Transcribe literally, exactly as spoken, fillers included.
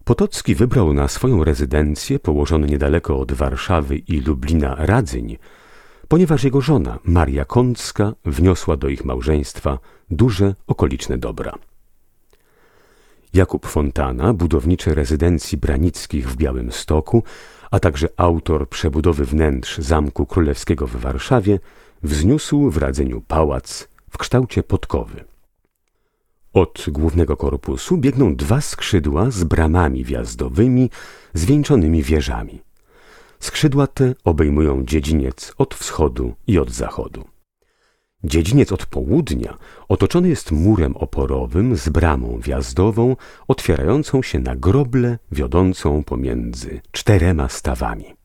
Potocki wybrał na swoją rezydencję, położony niedaleko od Warszawy i Lublina, Radzyń, ponieważ jego żona, Maria Kącka, wniosła do ich małżeństwa duże okoliczne dobra. Jakub Fontana, budowniczy rezydencji Branickich w Białymstoku, a także autor przebudowy wnętrz Zamku Królewskiego w Warszawie, wzniósł w Radzyniu pałac w kształcie podkowy. Od głównego korpusu biegną dwa skrzydła z bramami wjazdowymi zwieńczonymi wieżami. Skrzydła te obejmują dziedziniec od wschodu i od zachodu. Dziedziniec od południa otoczony jest murem oporowym z bramą wjazdową otwierającą się na groblę wiodącą pomiędzy czterema stawami.